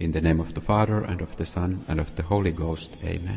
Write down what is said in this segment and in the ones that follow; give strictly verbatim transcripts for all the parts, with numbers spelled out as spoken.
In the name of the Father, and of the Son, and of the Holy Ghost. Amen.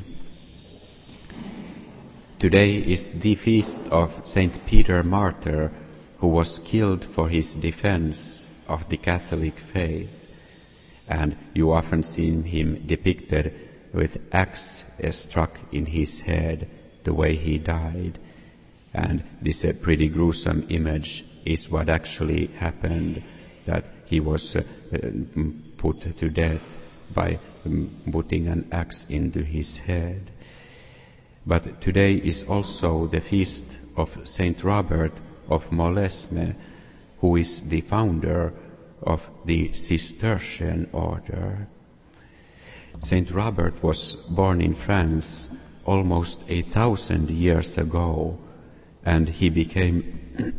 Today is the feast of Saint Peter Martyr, who was killed for his defense of the Catholic faith. And you often see him depicted with axe struck in his head, the way he died. And this uh, pretty gruesome image is what actually happened, that he was uh, put to death by um, putting an axe into his head. But today is also the feast of Saint Robert of Molesme, who is the founder of the Cistercian order. Saint Robert was born in France almost a thousand years ago, and he became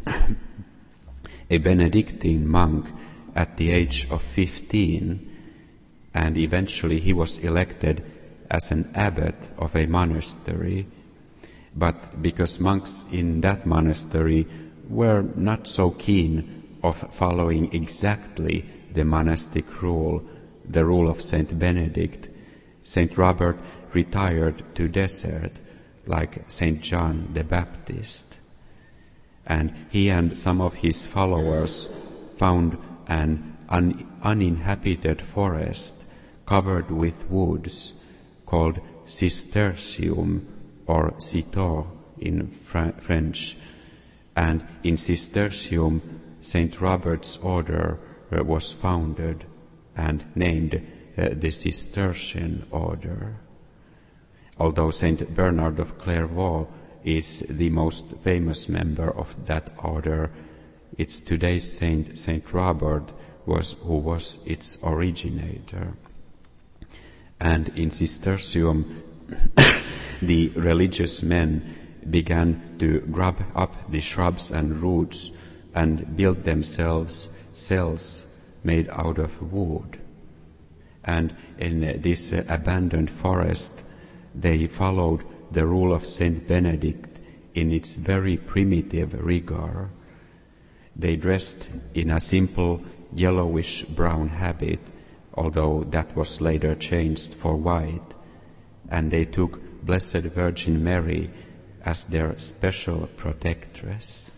a Benedictine monk at the age of fifteen, and eventually he was elected as an abbot of a monastery. But because monks in that monastery were not so keen of following exactly the monastic rule, the rule of Saint Benedict, Saint Robert retired to desert like Saint John the Baptist. And he and some of his followers found an un- uninhabited forest covered with woods called Cistercium or Citeaux in Fr- French. And in Cistercium, Saint Robert's order uh, was founded and named uh, the Cistercian order. Although Saint Bernard of Clairvaux is the most famous member of that order, its today's saint, Saint Robert, was who was its originator. And in Cistercium, the religious men began to grub up the shrubs and roots and build themselves cells made out of wood. And in this uh, abandoned forest, they followed the rule of Saint Benedict in its very primitive rigor. They dressed in a simple yellowish-brown habit, although that was later changed for white, and they took Blessed Virgin Mary as their special protectress.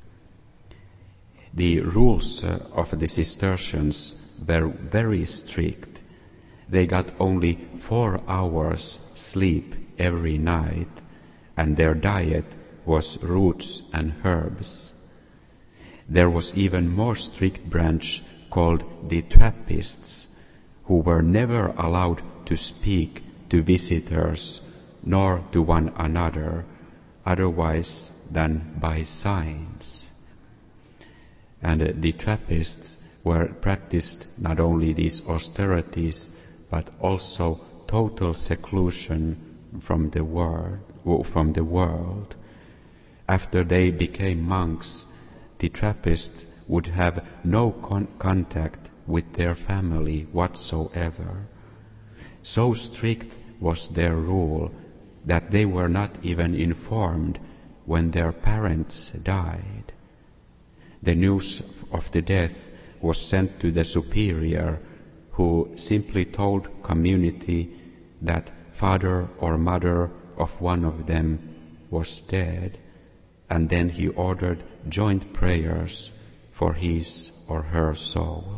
The rules uh, of the Cistercians were very strict. They got only four hours sleep every night, and their diet was roots and herbs. There was even more strict branch called the Trappists, who were never allowed to speak to visitors nor to one another, otherwise than by signs. And uh, the Trappists were practiced not only these austerities, but also total seclusion from the world. From the world. After they became monks, the Trappists would have no con- contact with their family whatsoever. So strict was their rule that they were not even informed when their parents died. The news of the death was sent to the superior, who simply told community that father or mother of one of them was dead, and then he ordered joint prayers for his or her soul.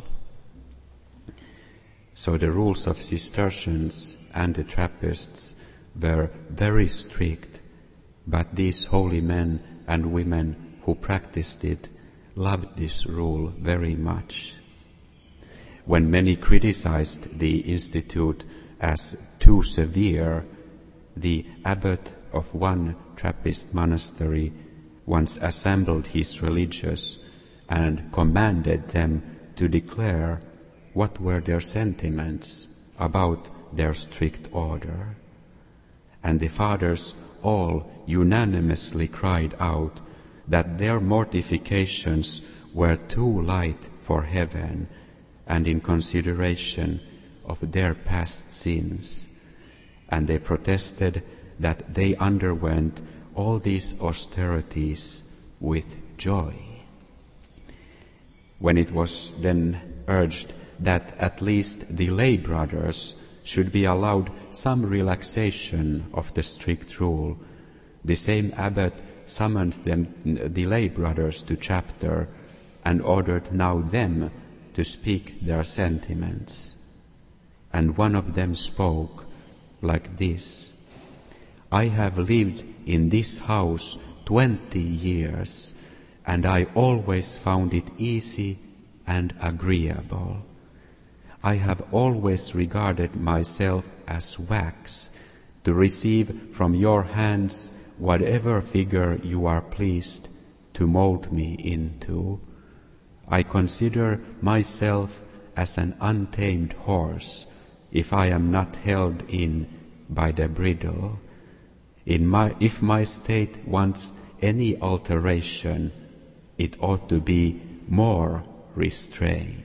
So the rules of Cistercians and the Trappists were very strict, but these holy men and women who practiced it loved this rule very much. When many criticized the institute as too severe, the abbot of one Trappist monastery once assembled his religious and commanded them to declare what were their sentiments about their strict order. And the fathers all unanimously cried out that their mortifications were too light for heaven, and in consideration of their past sins. And they protested that they underwent all these austerities with joy. When it was then urged that at least the lay brothers should be allowed some relaxation of the strict rule. The same abbot summoned them, the lay brothers, to chapter and ordered now them to speak their sentiments. And one of them spoke like this: "I have lived in this house twenty years, and I always found it easy and agreeable. I have always regarded myself as wax, to receive from your hands whatever figure you are pleased to mold me into. I consider myself as an untamed horse, if I am not held in by the bridle. In my, if my state wants any alteration, it ought to be more restrained."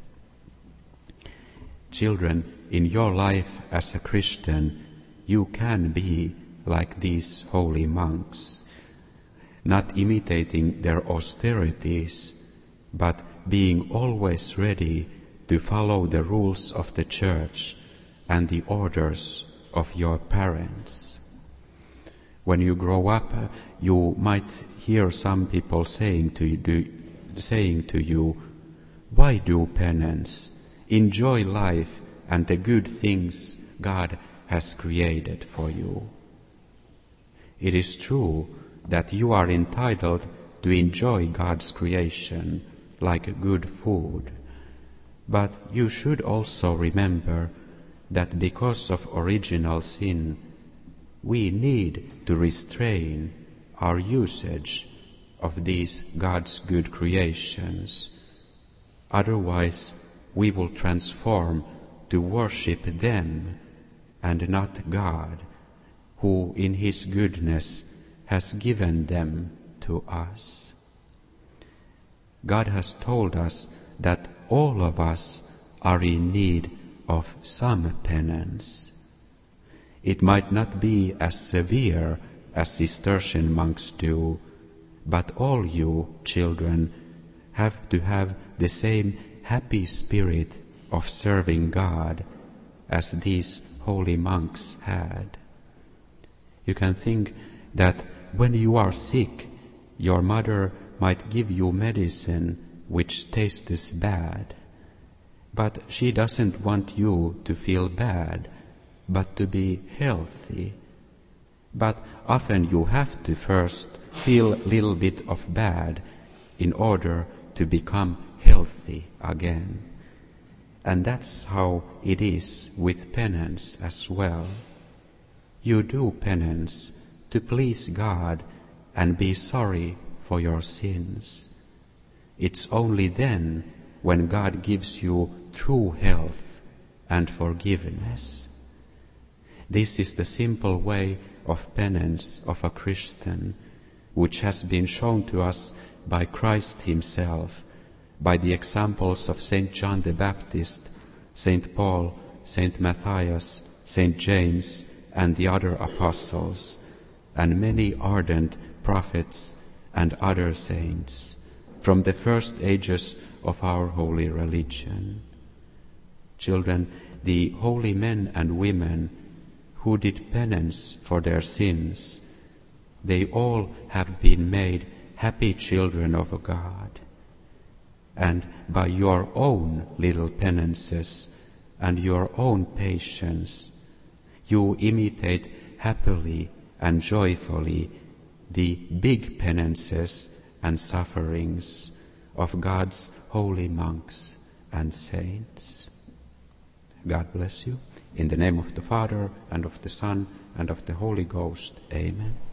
Children, in your life as a Christian, you can be like these holy monks, not imitating their austerities, but being always ready to follow the rules of the Church and the orders of your parents. When you grow up, you might hear some people saying to you, saying to you, "Why do penance? Enjoy life and the good things God has created for you." It is true that you are entitled to enjoy God's creation like good food, but you should also remember that because of original sin, we need to restrain our usage of these God's good creations. Otherwise, we will transform to worship them and not God, who in His goodness has given them to us. God has told us that all of us are in need of some penance. It might not be as severe as Cistercian monks do, but all you, children, have to have the same happy spirit of serving God as these holy monks had. You can think that when you are sick, your mother might give you medicine which tastes bad, but she doesn't want you to feel bad, but to be healthy. But often you have to first feel a little bit of bad in order to become healthy again. And that's how it is with penance as well. You do penance to please God and be sorry for your sins. It's only then when God gives you true health and forgiveness. This is the simple way of penance of a Christian, which has been shown to us by Christ Himself, by the examples of Saint John the Baptist, Saint Paul, Saint Matthias, Saint James, and the other apostles, and many ardent prophets and other saints from the first ages of our holy religion. Children, the holy men and women who did penance for their sins, they all have been made happy children of God. And by your own little penances and your own patience, you imitate happily and joyfully the big penances and sufferings of God's holy monks and saints. God bless you. In the name of the Father, and of the Son, and of the Holy Ghost. Amen.